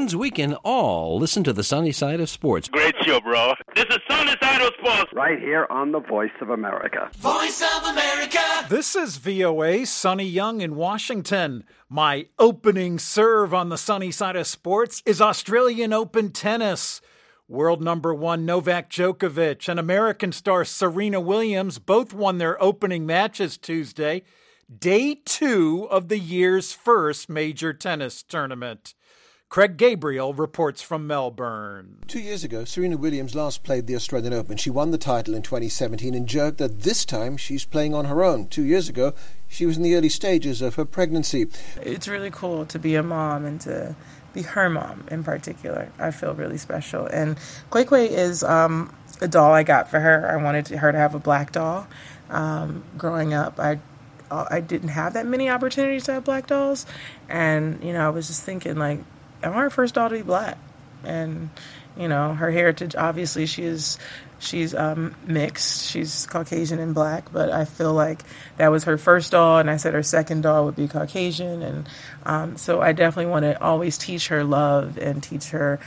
means we can all listen to the sunny side of sports. Great show, bro. This is Sunny Side of Sports. Right here on the Voice of America. Voice of America. This is VOA, Sonny Young in Washington. My opening serve on the sunny side of sports is Australian Open tennis. World number one Novak Djokovic and American star Serena Williams both won their opening matches Tuesday, day 2 of the year's first major tennis tournament. Craig Gabriel reports from Melbourne. 2 years ago, Serena Williams last played the Australian Open. She won the title in 2017 and joked that this time she's playing on her own. 2 years ago, she was in the early stages of her pregnancy. It's really cool to be a mom and to be her mom in particular. I feel really special. And Kwei is a doll I got for her. I wanted her to have a black doll. Growing up, I didn't have that many opportunities to have black dolls. And, I was just thinking, like, I want her first doll to be black. And, her heritage, obviously, she's mixed. She's Caucasian and black, but I feel like that was her first doll, and I said her second doll would be Caucasian. And so I definitely want to always teach her love and teach her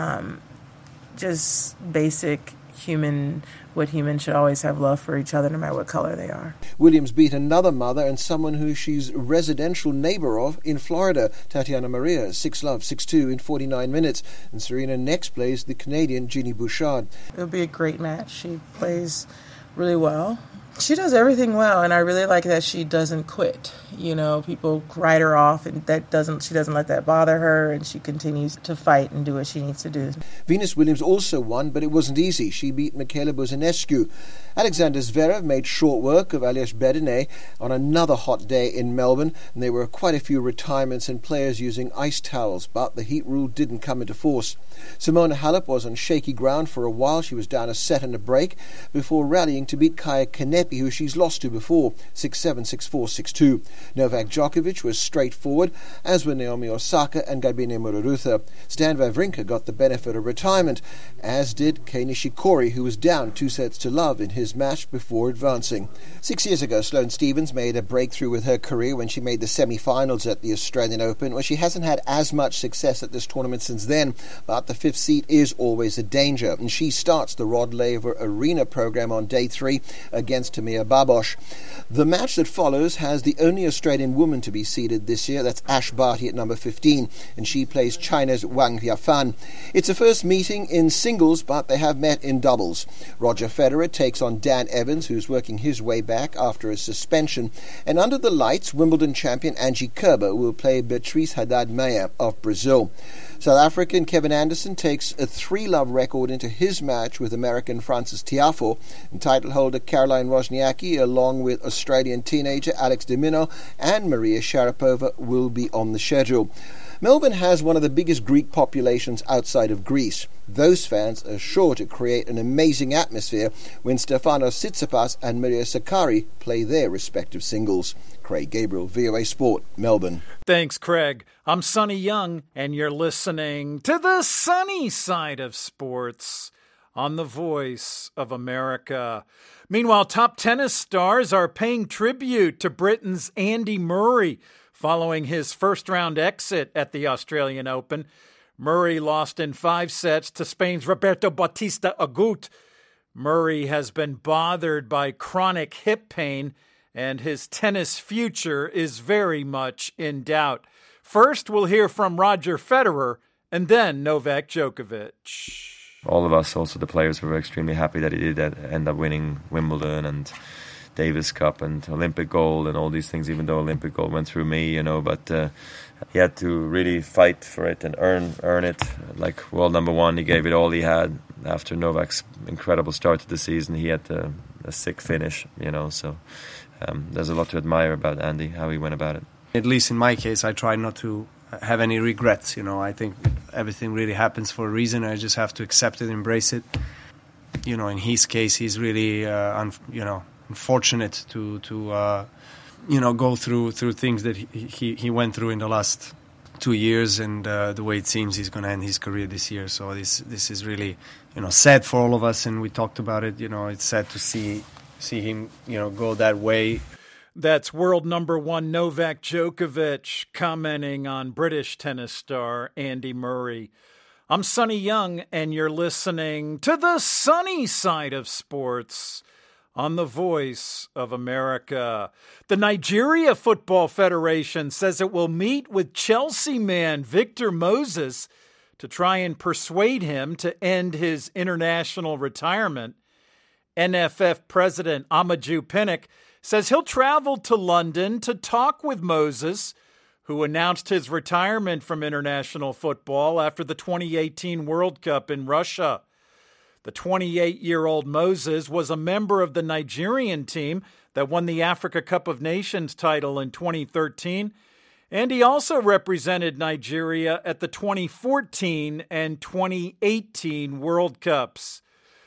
just basic what humans should always have love for each other no matter what color they are. Williams beat another mother and someone who she's residential neighbor of in Florida, Tatiana Maria, 6-love, 6-2 in 49 minutes. And Serena next plays the Canadian Ginny Bouchard. It'll be a great match. She plays really well. She does everything well, and I really like that she doesn't quit. People write her off, and she doesn't let that bother her, and she continues to fight and do what she needs to do. Venus Williams also won, but it wasn't easy. She beat Michaela Buzanescu. Alexander Zverev made short work of Aliash Bedene on another hot day in Melbourne, and there were quite a few retirements and players using ice towels, but the heat rule didn't come into force. Simona Halep was on shaky ground for a while. She was down a set and a break before rallying to beat Kaya Kanepi, who she's lost to before, 6-7, 6-4, 6-2. Novak Djokovic was straightforward, as were Naomi Osaka and Garbine Muguruza. Stan Wawrinka got the benefit of retirement, as did Kei Nishikori, who was down 2-0 in his match before advancing. 6 years ago, Sloane Stephens made a breakthrough with her career when she made the semi-finals at the Australian Open. Well, she hasn't had as much success at this tournament since then, but the fifth seed is always a danger, and she starts the Rod Laver Arena program on day 3 against Tamir Babos. The match that follows has the only Australian woman to be seeded this year. That's Ash Barty at number 15, and she plays China's Wang Yafan. It's a first meeting in singles, but they have met in doubles. Roger Federer takes on Dan Evans, who's working his way back after a suspension, and under the lights, Wimbledon champion Angie Kerber will play Beatriz Haddad Maia of Brazil. South African Kevin Anderson takes a 3-love record into his match with American Francis Tiafoe, and title holder Caroline Wozniacki, along with Australian teenager Alex de Minaur and Maria Sharapova, will be on the schedule. Melbourne has one of the biggest Greek populations outside of Greece. Those fans are sure to create an amazing atmosphere when Stefanos Tsitsipas and Maria Sakkari play their respective singles. Craig Gabriel, VOA Sport, Melbourne. Thanks, Craig. I'm Sonny Young, and you're listening to the sunny side of sports on the Voice of America. Meanwhile, top tennis stars are paying tribute to Britain's Andy Murray following his first-round exit at the Australian Open. Murray lost in 5 sets to Spain's Roberto Bautista Agut. Murray has been bothered by chronic hip pain, and his tennis future is very much in doubt. First, we'll hear from Roger Federer, and then Novak Djokovic. All of us, also the players, were extremely happy that he did end up winning Wimbledon and Davis Cup and Olympic gold and all these things, even though Olympic gold went through me, but he had to really fight for it and earn it. Like world number one, he gave it all he had. After Novak's incredible start to the season, he had a sick finish, so there's a lot to admire about Andy, how he went about it. At least in my case, I try not to have any regrets, I think everything really happens for a reason. I just have to accept it, embrace it. In his case, he's really, unfortunate to go through things that he went through in the last 2 years, and the way it seems he's going to end his career this year. So this is really, sad for all of us, and we talked about it. It's sad to see him, go that way. That's world number one Novak Djokovic commenting on British tennis star Andy Murray. I'm Sonny Young, and you're listening to the sunny side of sports on the Voice of America. The Nigeria Football Federation says it will meet with Chelsea man Victor Moses to try and persuade him to end his international retirement. NFF President Amadou Pinnick says he'll travel to London to talk with Moses, who announced his retirement from international football after the 2018 World Cup in Russia. The 28-year-old Moses was a member of the Nigerian team that won the Africa Cup of Nations title in 2013, and he also represented Nigeria at the 2014 and 2018 World Cups.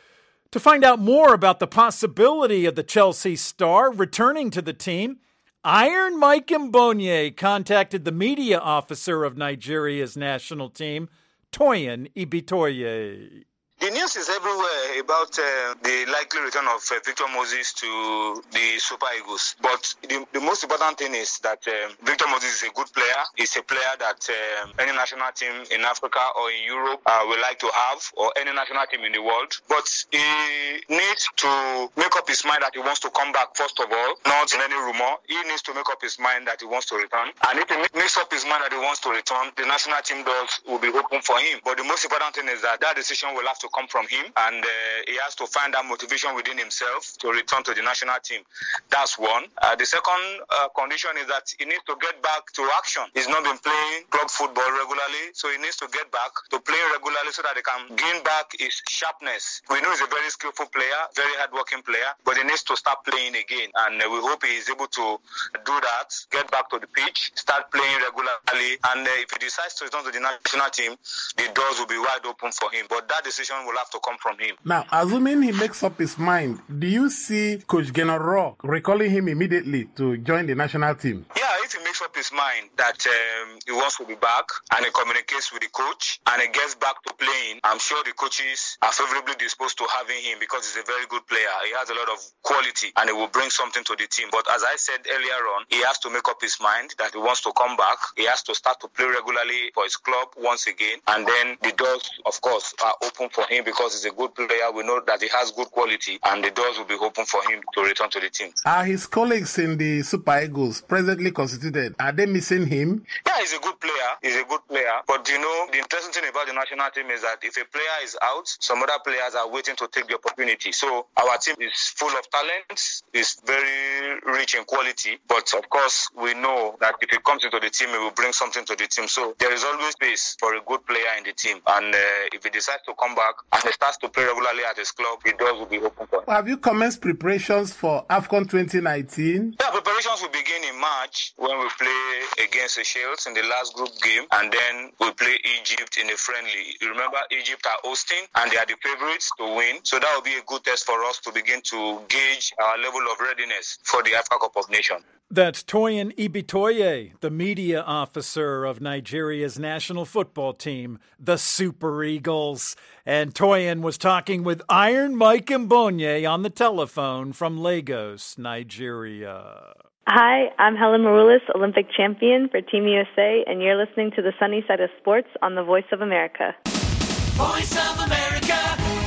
To find out more about the possibility of the Chelsea star returning to the team, Iron Mike Mbonye contacted the media officer of Nigeria's national team, Toyin Ibitoye. The news is everywhere about the likely return of Victor Moses to the Super Eagles. But the most important thing is that Victor Moses is a good player. He's a player that any national team in Africa or in Europe would like to have, or any national team in the world. But he needs to make up his mind that he wants to come back, first of all, not in any rumor. He needs to make up his mind that he wants to return. And if he makes up his mind that he wants to return, the national team doors will be open for him. But the most important thing is that decision will have to come from him, and he has to find that motivation within himself to return to the national team. That's one. The second condition is that he needs to get back to action. He's not been playing club football regularly, so he needs to get back to playing regularly so that he can gain back his sharpness. We know he's a very skillful player, very hardworking player, but he needs to start playing again, and we hope he is able to do that, get back to the pitch, start playing regularly, and if he decides to return to the national team, the doors will be wide open for him. But that decision will have to come from him. Now, assuming he makes up his mind, do you see Coach Gennaro recalling him immediately to join the national team? Yeah, if he makes up his mind that he wants to be back and he communicates with the coach and he gets back to playing, I'm sure the coaches are favorably disposed to having him because he's a very good player. He has a lot of quality and he will bring something to the team. But as I said earlier on, he has to make up his mind that he wants to come back. He has to start to play regularly for his club once again. And then the doors, of course, are open for him because he's a good player. We know that he has good quality and the doors will be open for him to return to the team. Are his colleagues in the Super Eagles presently constituted? Are they missing him? Yeah, he's a good player. He's a good player. But you know, the interesting thing about the national team is that if a player is out, some other players are waiting to take the opportunity. So our team is full of talents, is very rich in quality. But of course, we know that if he comes into the team, he will bring something to the team. So there is always space for a good player in the team. And if he decides to come back and he starts to play regularly at his club, the doors will be open for him. Have you commenced preparations for AFCON 2019? Yeah, preparations will begin in March when we play against Seychelles in the last group game, and then we play Egypt in a friendly. You remember, Egypt are hosting and they are the favorites to win. So that will be a good test for us to begin to gauge our level of readiness for the Africa Cup of Nations. That's Toyin Ibitoye, the media officer of Nigeria's national football team, the Super Eagles. And Toyin was talking with Iron Mike Mbonye on the telephone from Lagos, Nigeria. Hi, I'm Helen Maroulis, Olympic champion for Team USA, and you're listening to the Sunny Side of Sports on the Voice of America. Voice of America,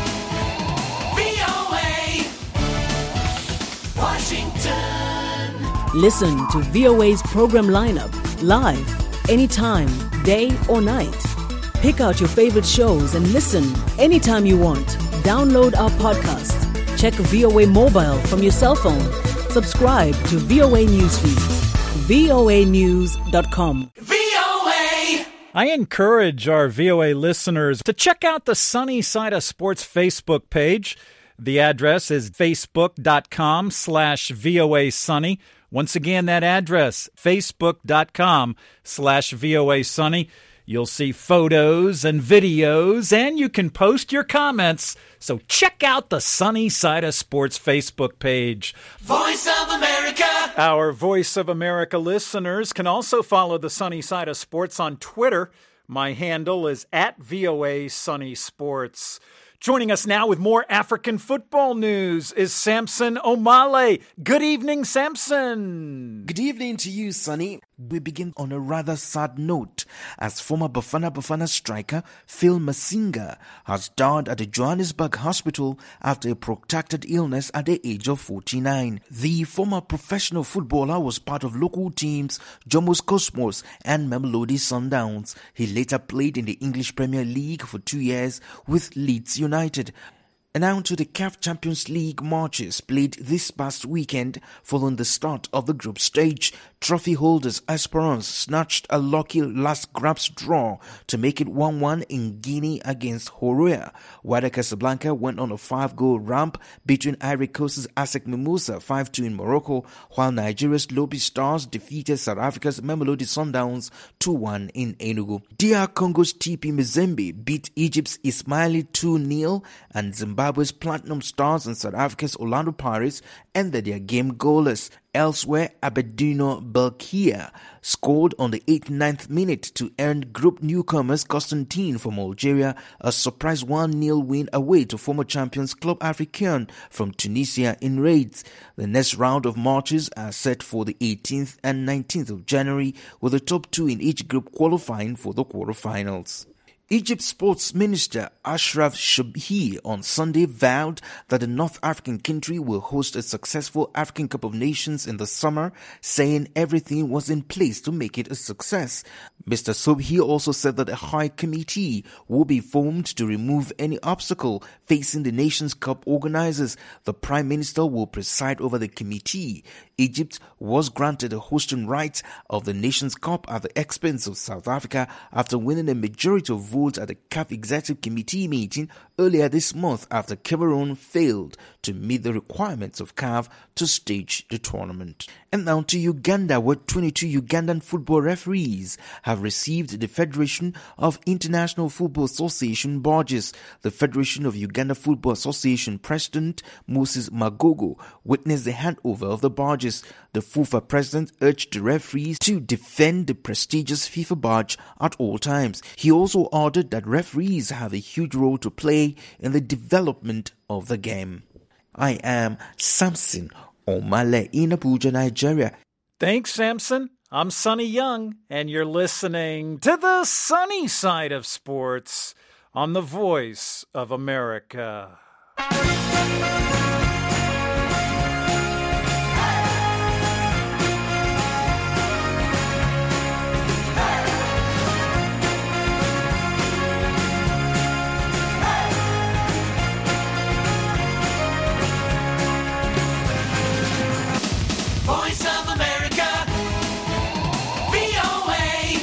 VOA, Washington. Listen to VOA's program lineup live, anytime, day or night. Pick out your favorite shows and listen anytime you want. Download our podcast. Check VOA Mobile from your cell phone. Subscribe to VOA Newsfeeds. voanews.com. VOA! I encourage our VOA listeners to check out the Sunny Side of Sports Facebook page. The address is facebook.com/VOA Sunny. Once again, that address, facebook.com/VOA Sunny. You'll see photos and videos, and you can post your comments. So check out the Sunny Side of Sports Facebook page. Voice of America. Our Voice of America listeners can also follow the Sunny Side of Sports on Twitter. My handle is @VOA Sunny Sports. Joining us now with more African football news is Samson Omale. Good evening, Samson. Good evening to you, Sonny. We begin on a rather sad note as former Bafana striker Phil Masinga has died at the Johannesburg hospital after a protracted illness at the age of 49. The former professional footballer was part of local teams Jomos Cosmos and Mamelodi Sundowns. He later played in the English Premier League for 2 years with Leeds United. And now to the CAF Champions League matches played this past weekend following the start of the group stage. Trophy holders Esperance snatched a lucky last grabs draw to make it 1-1 in Guinea against Horoya. Wydad Casablanca went on a 5-goal ramp between Ivory Coast's ASEC Mimosa 5-2 in Morocco, while Nigeria's Lobi Stars defeated South Africa's Mamelodi Sundowns 2-1 in Enugu. DR Congo's TP Mazembe beat Egypt's Ismaili 2-0, and Zimbabwe's Platinum Stars and South Africa's Orlando Pirates ended their game goalless. Elsewhere, Abedino Belkia scored on the 89th minute to earn group newcomers Constantine from Algeria a surprise 1-0 win away to former champions Club Africain from Tunisia in raids. The next round of matches are set for the 18th and 19th of January, with the top two in each group qualifying for the quarterfinals. Egypt Sports Minister Ashraf Shobhi on Sunday vowed that the North African country will host a successful African Cup of Nations in the summer, saying everything was in place to make it a success. Mr. Shobhi also said that a high committee will be formed to remove any obstacle facing the Nations Cup organizers. The Prime Minister will preside over the committee. Egypt was granted the hosting rights of the Nations Cup at the expense of South Africa after winning a majority of votes at the CAF Executive Committee meeting earlier this month after Cameroon failed to meet the requirements of CAF to stage the tournament. And now to Uganda, where 22 Ugandan football referees have received the Federation of International Football Association badges. The Federation of Uganda Football Association President Moses Magogo witnessed the handover of the badges. The FUFA president urged the referees to defend the prestigious FIFA badge at all times. He also ordered that referees have a huge role to play in the development of the game. I am Samson Omale in Abuja, Nigeria. Thanks, Samson. I'm Sonny Young, and you're listening to the sunny side of sports on the Voice of America. Voice of America, VOA,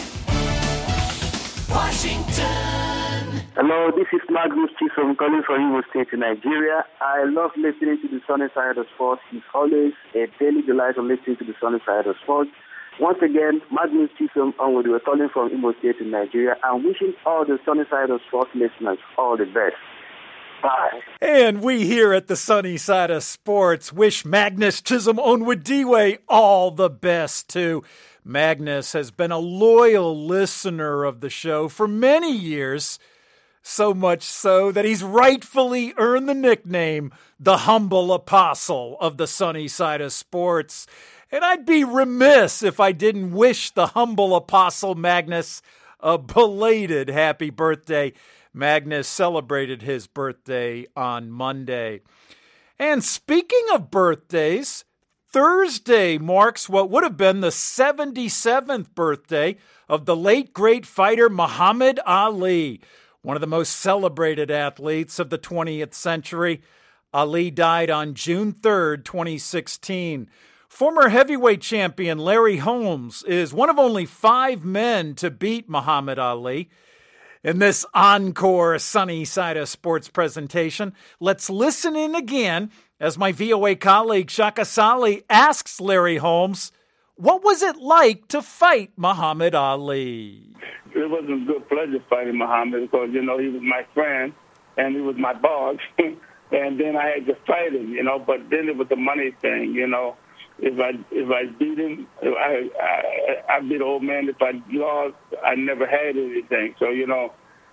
Washington. Hello, this is Magnus Chisom calling from Imo State in Nigeria. I love listening to the Sunny Side of Sports. It's always a daily delight of listening to the Sunny Side of Sports. Once again, Magnus Chisom onward. We're calling from Imo State in Nigeria. I'm wishing all the Sunny Side of Sports listeners all the best. Bye. And we here at the Sunny Side of Sports wish Magnus Chisholm Onwudiwe all the best, too. Magnus has been a loyal listener of the show for many years, so much so that he's rightfully earned the nickname the Humble Apostle of the Sunny Side of Sports. And I'd be remiss if I didn't wish the Humble Apostle Magnus a belated happy birthday. Magnus celebrated his birthday on Monday. And speaking of birthdays, Thursday marks what would have been the 77th birthday of the late great fighter Muhammad Ali, one of the most celebrated athletes of the 20th century. Ali died on June 3rd, 2016. Former heavyweight champion Larry Holmes is one of only 5 men to beat Muhammad Ali. In this encore Sunny Side of Sports presentation, let's listen in again as my VOA colleague Shaka Sali asks Larry Holmes, what was it like to fight Muhammad Ali? It was a good pleasure fighting Muhammad because, he was my friend and he was my boss. And then I had to fight him, but then it was the money thing, If I beat him, I beat the old man. If I lost, I never had anything. So,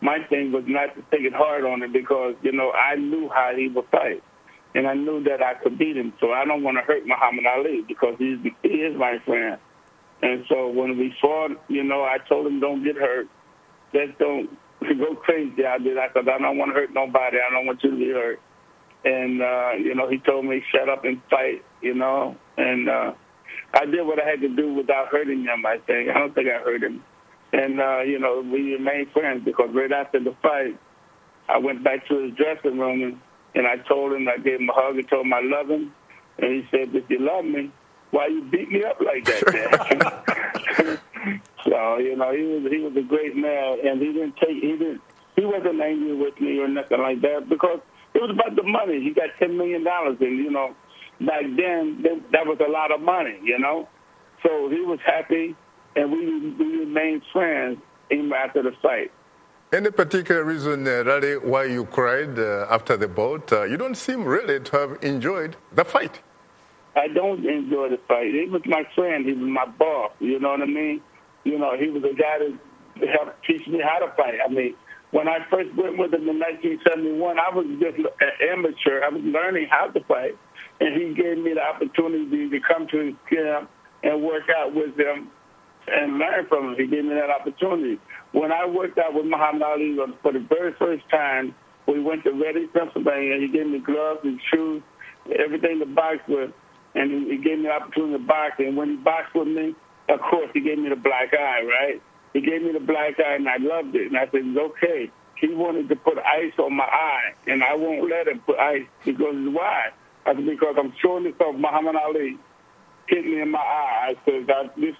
my thing was not to take it hard on him because, you know, I knew how he would fight. And I knew that I could beat him. So I don't want to hurt Muhammad Ali because he is my friend. And so when we fought, you know, I told him, don't get hurt. Just don't go crazy out there. I said, I don't want to hurt nobody. I don't want you to be hurt. And, you know, he told me, shut up and fight, you know. And I did what I had to do without hurting him, I think. I don't think I hurt him. And, you know, we remained friends because right after the fight, I went back to his dressing room and I told him, I gave him a hug and told him I love him. And he said, if you love me, why you beat me up like that, man? So, you know, he was a great man, and he wasn't angry with me or nothing like that because it was about the money. He got $10 million, and, you know, back then, that was a lot of money, you know. So he was happy, and we remained friends even after the fight. Any particular reason, Raleigh, why you cried after the bout? You don't seem really to have enjoyed the fight. I don't enjoy the fight. He was my friend. He was my boss. You know what I mean? You know, he was a guy that helped teach me how to fight. I mean, when I first went with him in 1971, I was just an amateur. I was learning how to fight. And he gave me the opportunity to come to his camp and work out with him and learn from him. He gave me that opportunity. When I worked out with Muhammad Ali for the very first time, we went to Reading, Pennsylvania. He gave me gloves and shoes, everything to box with, and he gave me the opportunity to box. And when he boxed with me, of course, he gave me the black eye, right? He gave me the black eye, and I loved it. And I said, it's okay. He wanted to put ice on my eye, and I won't let him put ice because why? I said, because I'm showing this off. Muhammad Ali hit me in my eye. I said, this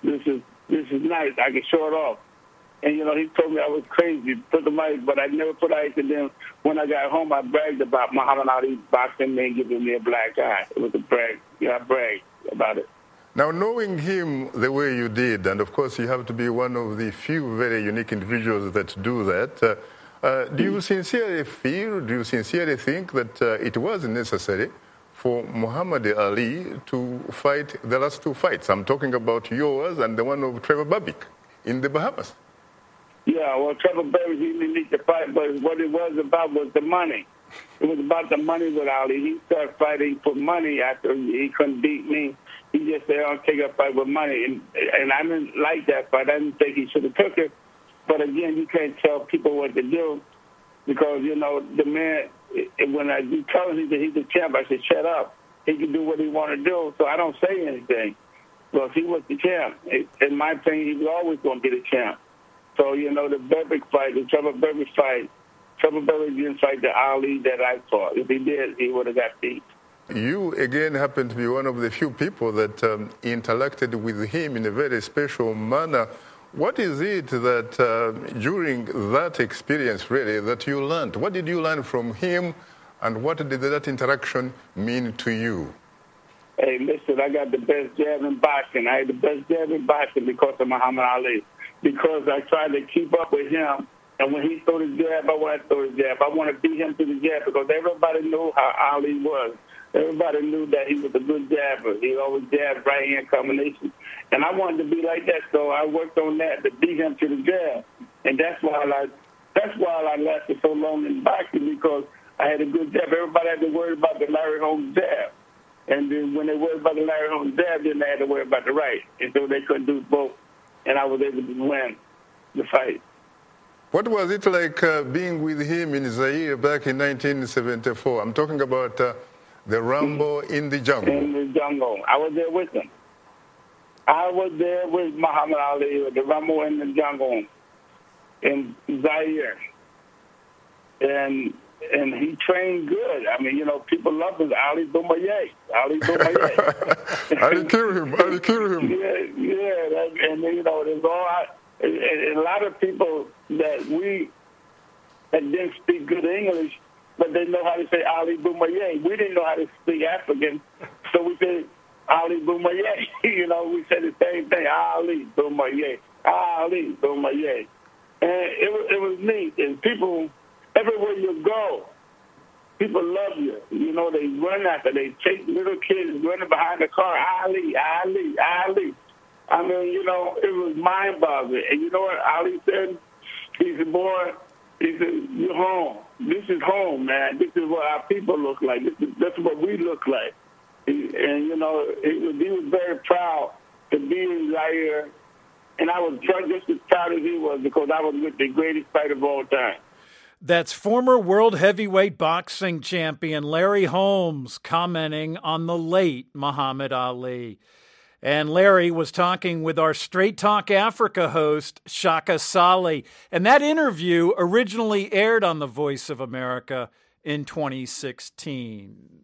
is nice. I can show it off. And, you know, he told me I was crazy, put the ice, but I never put ice. And then when I got home, I bragged about Muhammad Ali boxing me and giving me a black eye. It was a brag. Yeah, I bragged about it. Now, knowing him the way you did, and of course you have to be one of the few very unique individuals that do that, do you sincerely feel, do you sincerely think that it was necessary for Muhammad Ali to fight the last two fights? I'm talking about yours and the one of Trevor Berbick in the Bahamas. Yeah, well, Trevor Berbick, he didn't need to fight, but what it was about was the money. It was about the money with Ali. He started fighting for money after he couldn't beat me. He just said, I'll take a fight with money. And I didn't like that fight. I didn't think he should have took it. But again, you can't tell people what to do because, you know, the man, when I tell him that he's the champ, I said, shut up. He can do what he want to do, so I don't say anything. Well, if he was the champ, in my opinion, he was always going to be the champ. So, you know, the Berbick fight, the Trevor Berbick fight, Trevor Berbick didn't fight the Ali that I fought. If he did, he would have got beat. You, again, happen to be one of the few people that interacted with him in a very special manner. What is it that during that experience, really, that you learned? What did you learn from him, and what did that interaction mean to you? Hey, listen, I got the best jab in boxing. I had the best jab in boxing because of Muhammad Ali, because I tried to keep up with him. And when he threw the jab, I want to throw the jab. I want to beat him to the jab because everybody knew how Ali was. Everybody knew that he was a good jabber. He always jabbed right-hand combinations. And I wanted to be like that, so I worked on that to beat him to the jab. And that's why I lasted so long in boxing, because I had a good jab. Everybody had to worry about the Larry Holmes jab. And then when they worried about the Larry Holmes jab, then they had to worry about the right. And so they couldn't do both. And I was able to win the fight. What was it like being with him in Zaire back in 1974? I'm talking about the Rambo in the jungle. In the jungle. I was there with him. I was there with Muhammad Ali, with the Rambo in the jungle in Zaire. And he trained good. I mean, you know, people love him. Ali Boumaier. Ali Boumaier. Ali kill him. Yeah. And, you know, there's a lot of people that didn't speak good English, but they know how to say Ali Boumaier. We didn't know how to speak African, so we said Ali Boumaier. You know, we said the same thing, Ali Boumaier, Ali Boumaier. And it was neat. And people, everywhere you go, people love you. You know, they run after. They take little kids running behind the car, Ali, Ali, Ali. I mean, you know, it was mind-boggling. And you know what Ali said? He said, boy, He said, "You're home. This is home, man. This is what our people look like. That's what we look like." And, you know, he was very proud to be in Zaire. And I was just as proud as he was because I was with the greatest fighter of all time. That's former world heavyweight boxing champion Larry Holmes commenting on the late Muhammad Ali. And Larry was talking with our Straight Talk Africa host, Shaka Sali. And that interview originally aired on The Voice of America in 2016.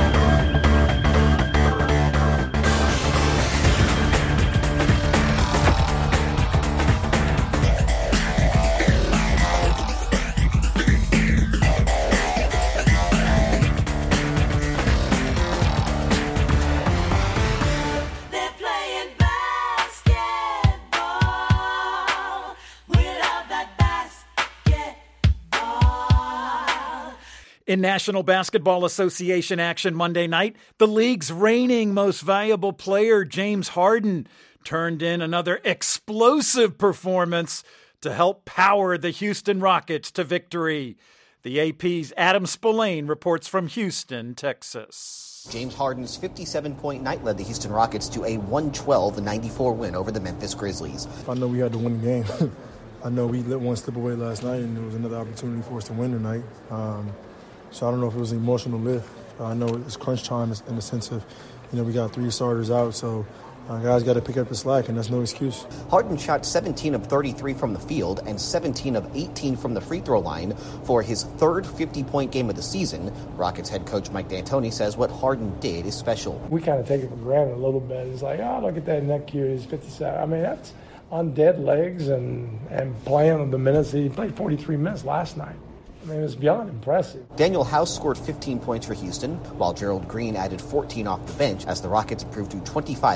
In National Basketball Association action Monday night, the league's reigning most valuable player, James Harden, turned in another explosive performance to help power the Houston Rockets to victory. The AP's Adam Spillane reports from Houston, Texas. James Harden's 57-point night led the Houston Rockets to a 112-94 win over the Memphis Grizzlies. I know we had to win the game. I know we let one slip away last night, and there was another opportunity for us to win tonight. So I don't know if it was an emotional lift. I know it's crunch time in the sense of, we got 3 starters out, so guys got to pick up the slack, and that's no excuse. Harden shot 17 of 33 from the field and 17 of 18 from the free throw line for his third 50-point game of the season. Rockets head coach Mike D'Antoni says what Harden did is special. We kind of take it for granted a little bit. It's like, look at that neck here. He's 57. I mean, that's on dead legs and playing the minutes. He played 43 minutes last night. I mean, it was beyond impressive. Daniel House scored 15 points for Houston, while Gerald Green added 14 off the bench as the Rockets improved to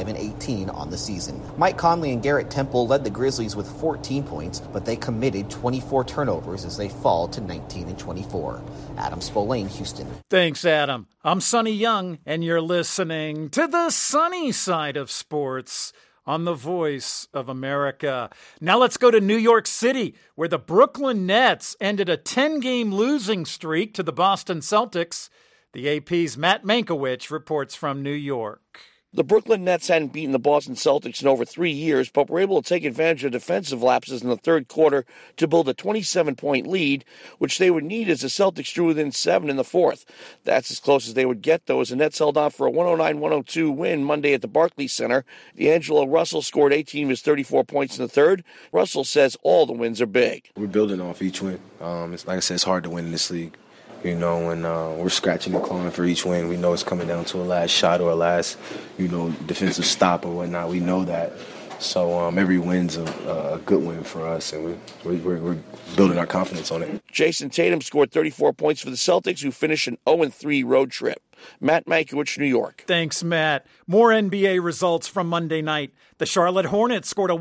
25-18 on the season. Mike Conley and Garrett Temple led the Grizzlies with 14 points, but they committed 24 turnovers as they fall to 19-24. Adam Spillane, Houston. Thanks, Adam. I'm Sonny Young, and you're listening to the sunny side of sports on the Voice of America. Now let's go to New York City, where the Brooklyn Nets ended a 10-game losing streak to the Boston Celtics. The AP's Matt Mankiewicz reports from New York. The Brooklyn Nets hadn't beaten the Boston Celtics in over 3 years, but were able to take advantage of defensive lapses in the third quarter to build a 27-point lead, which they would need as the Celtics drew within 7 in the fourth. That's as close as they would get, though, as the Nets held on for a 109-102 win Monday at the Barclays Center. D'Angelo Russell scored 18 of his 34 points in the third. Russell says all the wins are big. We're building off each win. It's like I said, it's hard to win in this league. When we're scratching and clawing for each win, we know it's coming down to a last shot or a last, defensive stop or whatnot. We know that. So every win's a good win for us, and we're building our confidence on it. Jason Tatum scored 34 points for the Celtics, who finished an 0-3 road trip. Matt Mankiewicz, New York. Thanks, Matt. More NBA results from Monday night. The Charlotte Hornets scored a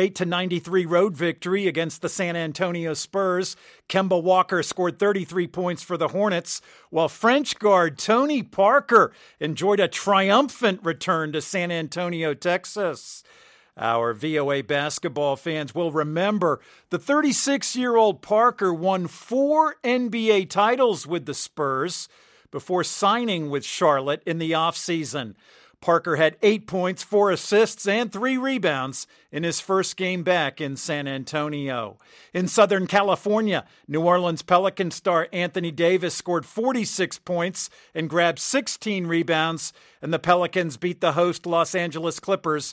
108-93 road victory against the San Antonio Spurs. Kemba Walker scored 33 points for the Hornets, while French guard Tony Parker enjoyed a triumphant return to San Antonio, Texas. Our VOA basketball fans will remember the 36-year-old Parker won 4 NBA titles with the Spurs before signing with Charlotte in the offseason. Parker had 8 points, 4 assists, and 3 rebounds in his first game back in San Antonio. In Southern California, New Orleans Pelicans star Anthony Davis scored 46 points and grabbed 16 rebounds, and the Pelicans beat the host Los Angeles Clippers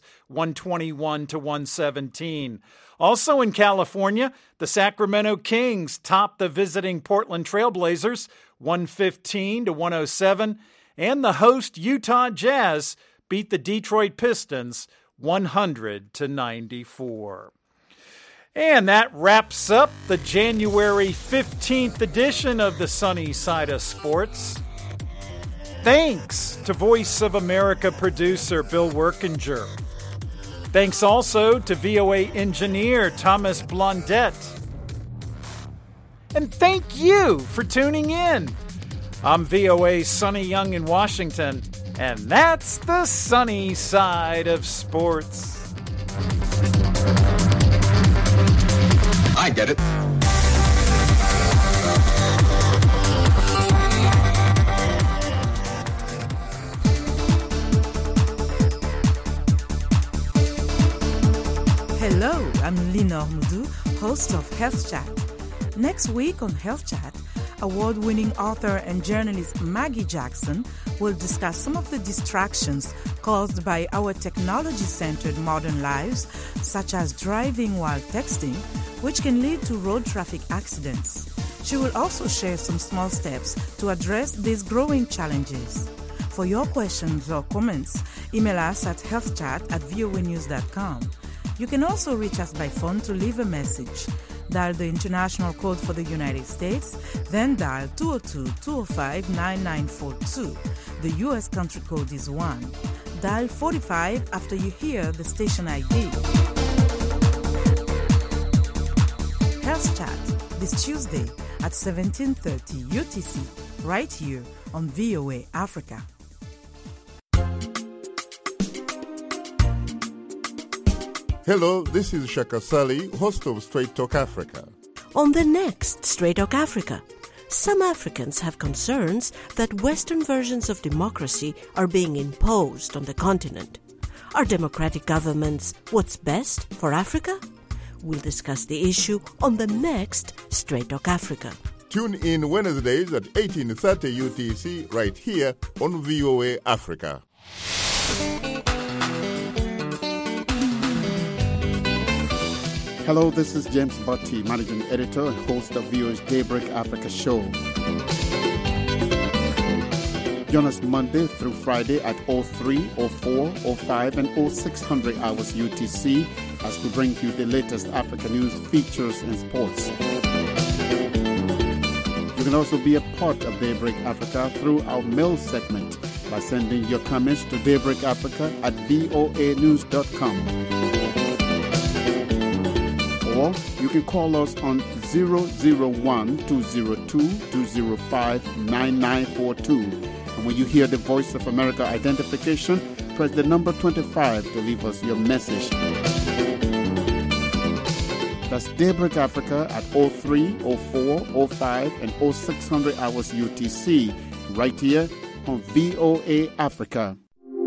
121-117. Also in California, the Sacramento Kings topped the visiting Portland Trailblazers 115-107, and the host Utah Jazz beat the Detroit Pistons 100-94. And that wraps up the January 15th edition of the Sunny Side of Sports. Thanks to Voice of America producer Bill Workinger. Thanks also to VOA engineer Thomas Blondette. And thank you for tuning in. I'm VOA's Sonny Young in Washington, and that's the sunny side of sports. I get it. Hello, I'm Linor Mudu, host of Health Chat. Next week on Health Chat, award-winning author and journalist Maggie Jackson will discuss some of the distractions caused by our technology-centered modern lives, such as driving while texting, which can lead to road traffic accidents. She will also share some small steps to address these growing challenges. For your questions or comments, email us at healthchat@voanews.com. You can also reach us by phone to leave a message. Dial the international code for the United States, then dial 202-205-9942. The U.S. country code is 1. Dial 45 after you hear the station ID. Health Chat, this Tuesday at 17:30 UTC, right here on VOA Africa. Hello, this is Shaka Sali, host of Straight Talk Africa. On the next Straight Talk Africa, some Africans have concerns that Western versions of democracy are being imposed on the continent. Are democratic governments what's best for Africa? We'll discuss the issue on the next Straight Talk Africa. Tune in Wednesdays at 18:30 UTC right here on VOA Africa. Hello, this is James Butty, Managing Editor and host of VOA's Daybreak Africa show. Join us Monday through Friday at 03, 04, 05, and 0600 hours UTC as we bring you the latest Africa news, features, and sports. You can also be a part of Daybreak Africa through our mail segment by sending your comments to daybreakafrica@voanews.com. Or you can call us on 001-202-205-9942. And when you hear the Voice of America identification, press the number 25 to leave us your message. That's Daybreak Africa at 03, 04, 05, and 0600 hours UTC, right here on VOA Africa.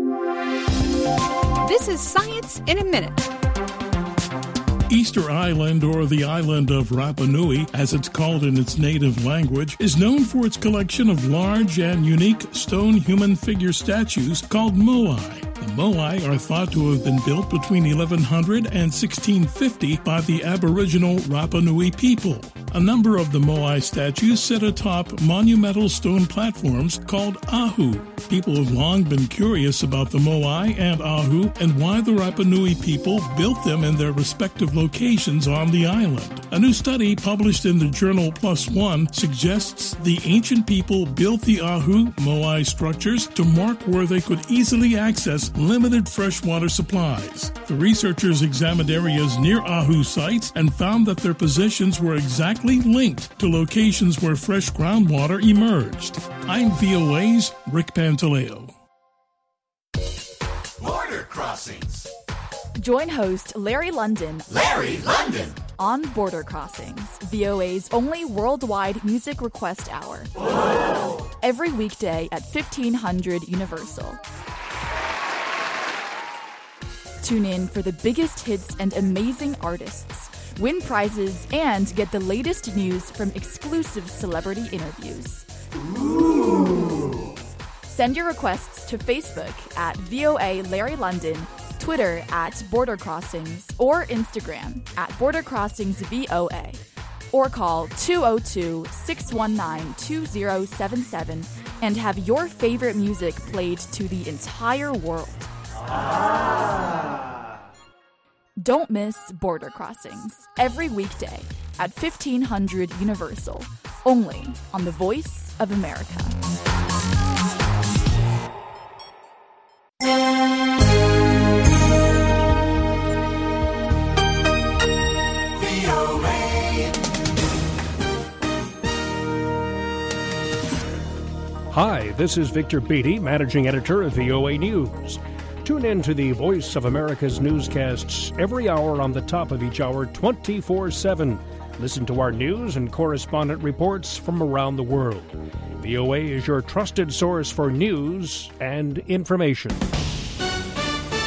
This is Science in a Minute. Easter Island, or the island of Rapa Nui, as it's called in its native language, is known for its collection of large and unique stone human figure statues called moai. The moai are thought to have been built between 1100 and 1650 by the Aboriginal Rapa Nui people. A number of the moai statues sit atop monumental stone platforms called ahu. People have long been curious about the moai and ahu and why the Rapa Nui people built them in their respective locations on the island. A new study published in the journal PLOS ONE suggests the ancient people built the ahu moai structures to mark where they could easily access limited freshwater supplies. The researchers examined areas near ahu sites and found that their positions were exactly linked to locations where fresh groundwater emerged. I'm VOA's Rick Pantaleo. Border Crossings. Join host Larry London on Border Crossings, VOA's only worldwide music request hour. Whoa. Every weekday at 1500 Universal. Tune in for the biggest hits and amazing artists, win prizes, and get the latest news from exclusive celebrity interviews. Ooh. Send your requests to Facebook at VOA Larry London, Twitter at Border Crossings, or Instagram at Border Crossings VOA. Or call 202-619-2077 and have your favorite music played to the entire world. Don't miss Border Crossings every weekday at 1500 Universal, only on the Voice of America. Hi, this is Victor Beattie, Managing Editor of VOA News. Tune in to the Voice of America's newscasts every hour on the top of each hour, 24/7. Listen to our news and correspondent reports from around the world. VOA is your trusted source for news and information.